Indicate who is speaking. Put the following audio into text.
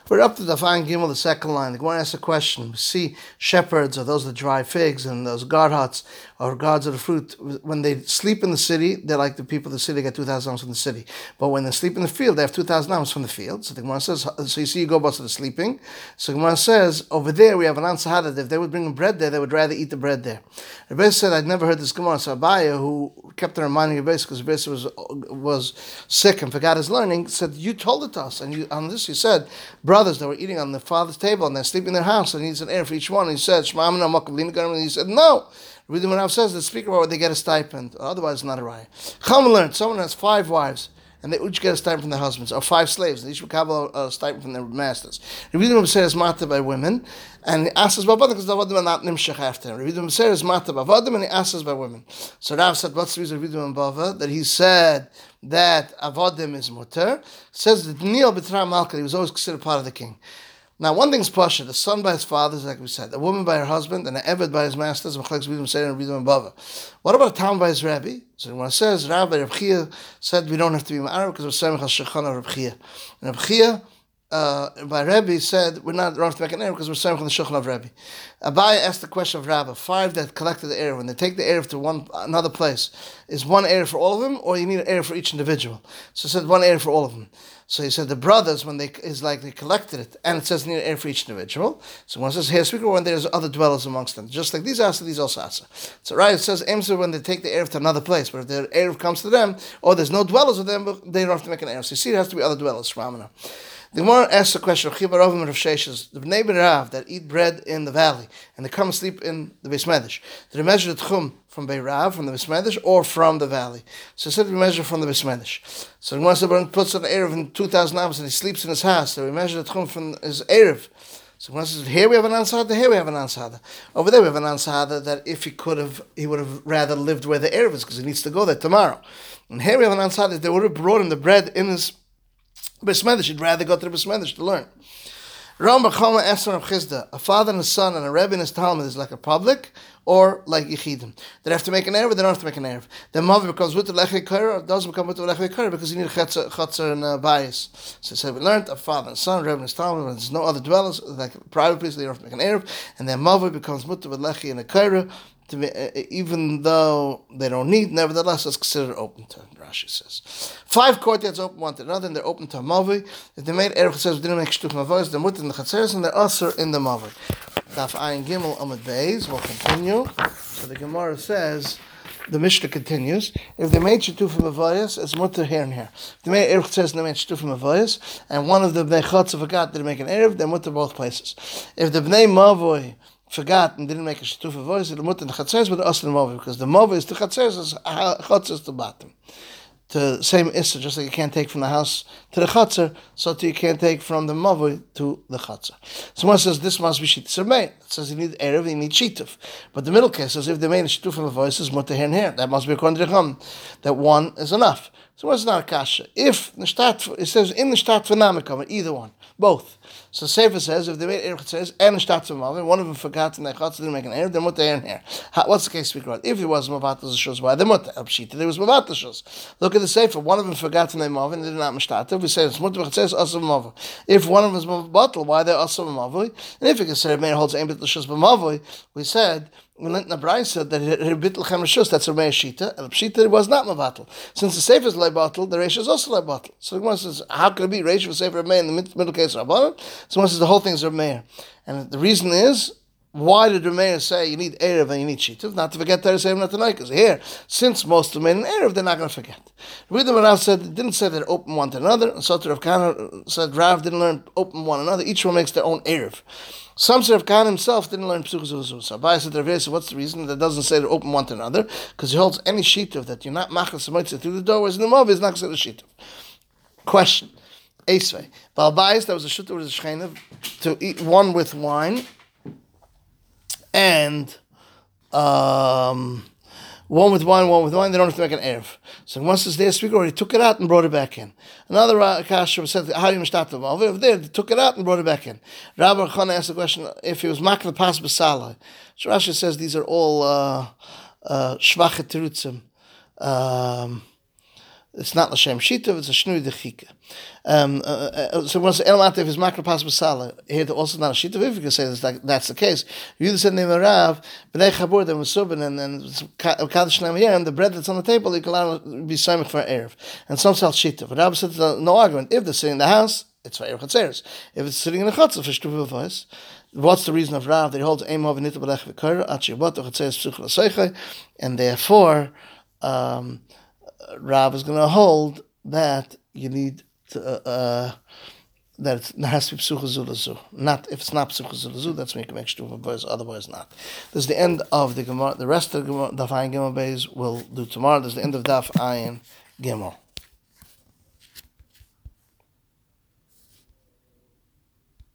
Speaker 1: We're up to the Daf Gimel, the second line. The Gemara asks a question. We see shepherds, or those that dry figs, and those guard huts, or guards of the fruit. When they sleep in the city, they're like the people of the city, get 2,000 amos from the city. But when they sleep in the field, they have 2,000 amos from the field. So the Gemara says, so you see, you go back to the sleeping. So the Gemara says, over there we have an answer that if they would bring bread there, they would rather eat the bread there. Rebbe said, I'd never heard this Gemara. So Abaya, who kept on reminding Rebbe, because Rebbe was sick and forgot his learning, said, you told it to us. And on this you said, brothers that were eating on the father's table and they're sleeping in their house and he needs an heir for each one. And he said, Shema Amina Makavlina Garam, and he said, no. Reading what Rav says, the speaker about they get a stipend, or otherwise it's not a raya. Chama learned, someone has 5 wives, and they each get a stipend from their husbands, or 5 slaves, they each have a stipend from their masters. Reading what says mata by women, and he asks by because the avodim are not nimshach after him. Reading what says mata by avodim, and he asks by women. So Rav said, what's the reason of Reading Bava? That he said that avodim is mutter. Says that Neil B'Tara Malka, he was always considered part of the king. Now, one thing's pasha: the son by his father, like we said, a woman by her husband, and an eved by his masters. What about a town by his rabbi? So when it says Rabbi Reb Chia said we don't have to be ma'arab because we're samech al shechana Reb Chia. And Reb Chia by Rabbi said we're not wrong to make an error because we're samech on the shechana of Rabbi. Abai asked the question of Rabbi: 5 that collected the erev, when they take the erev to another place, is one erev for all of them, or you need an erev for each individual? So he said one erev for all of them. So he said the brothers, when they collected it, and it says need an erev for each individual. So one says here, speaker, when there's other dwellers amongst them, just like these asa, these also asa. So right, it says emser when they take the erev to another place, but if the erev comes to them, or there's no dwellers with them, they don't have to make an erev. So you see, it has to be other dwellers. Ramana. The Gemara asks the question of Chibarovim and Rav Sheshes, the Bnei Ben Rav that eat bread in the valley and they come and sleep in the Beis Medrash. Do they measure the Tchum from Bei Rav, from the Beis Medrash, or from the valley? So it said we measure from the Beis Medrash. So the Gemara puts an Erev in 2,000 amos and he sleeps in his house. So we measure the Tchum from his Erev. So when says here we have an ansada, here we have an ansada. Over there we have an ansada that if he would have rather lived where the Erev is because he needs to go there tomorrow. And here we have an ansada that they would have brought him the bread in his Beis Medrash, he'd rather go to the Beis Medrash to learn. Ram B'Chama asked of Chizda, a father and a son and a rebbe and his talmud is like a public or like yichidim. They have to make an erev, they don't have to make an erev. The mother becomes with the lechei kaira, or doesn't become with the lechei kaira because you need a chatzer and bias. So we learned a father and son, a rebbe and his talmud, when there's no other dwellers, like a private place, they don't have to make an erev, and their mother becomes with lechei and a kaira, even though they don't need, nevertheless, it's considered open to. Rashi says 5 courtyards open one to another, and they're open to a mavi. If they made erev, says we didn't make shtuf mavos, they're mutter in the chatzeres, and they're usher in the mavi. Daf Ayin Gimel Amud Beis will continue. So the Gemara says, the Mishnah continues. If they made shtuf mavos, it's mutter here and here. If they made erev, says they made shtuf mavos, and one of the bnei chotzer forgot to make an erev, they're mutter both places. If the bnei mavoi forgot and didn't make a shtufa voice, it'll mut in the chatzeres, but the asr mova, because the mova is the chatzeres, chatzer is the bottom. The same issa, just like you can't take from the house to the chatzer, so too you can't take from the mova to the chatzer. Someone says this must be shituf sermei. It says you need erev, you need shituf. But the middle case says if they made a shtufa voice, it's mutter here and here. That must be according to the Chum, that one is enough. So it's not a kasha. If the shtat, it says in the shtat v'namikam, either one, both. So Sefer says if they made erev says and the shtat v'mavin, one of them forgot and they didn't make an erev, they're mutter here and here. What's the case speak about? If it was mavatas shus, why they mutter? Pshita, there was mavatas shus. Look at the Sefer. One of them forgot and they mavin, they did not mishtat. We say it's mutter says asav mavin. If one of them was bottle, why they're asav mavin? And if you consider Meir holds ein bit shus b'mavin, we said. We learned in the Brayso said that bittul chem rishus, that's a Rei Shita, and Pshita it was not mavatl. Since the Sefer is leibatel, the Reish is also leibatel. So the Gemara says, how could it be Reish for Sefer Meir in the middle case of Rabbanan? So one says the whole thing is Meir, and the reason is why did Meir say you need erev and you need shitav? Not to forget Teres Erev Natanai, because here, since most of them made an erev, they're not going to forget. Read Rav said it didn't say they're open one to another, and so Rav Kahana said Rav didn't learn open one another. Each one makes their own erev. Some say Rav Kahana himself didn't learn Psuch Zuzuz. So Abai said, Rav said, what's the reason? That doesn't say they're open one to another, because he holds any shitav that you're not machas samoitza through the door, whereas in the Mav is not considered shitav. Question. Esvei. Balbais, that was a shutta with a shchenav, to eat one with wine, and one with wine, they don't have to make an erev. So once it's there, speaker already took it out and brought it back in. Another kasha said, how do you mishtat them? Over there, they took it out and brought it back in. Rabbi Chana asked the question, if he was makal pas b'salai. So Rashi says these are all shvachet terutzim. it's not l'shem shita, it's a shnui dechika. So once El Mativ is makra pas b'sala, here also not a shita. If you can say that's the case, you said name Rav, b'nei chabur them subin and kaddish and the bread that's on the table you can allow to be samich for erev. And some sell shita. But Rav said no argument. If they're sitting in the house, it's for erev chatzeres. If it's sitting in the chutzah for shtuv voice. What's the reason of Rav? They hold aim of nita b'lech v'kara achi yibot chatzeres psuch l'seichai, and therefore Rav is going to hold that you need to, that it has to be psucha zulazu. Not if it's not psucha zulazu, that's when you can make shtuva boys. Otherwise, not. This is the end of the Gemara. The rest of the Gemara, Daf Ayin Gimel Beis, we'll do tomorrow. This is the end of Daf Ayin Gimel.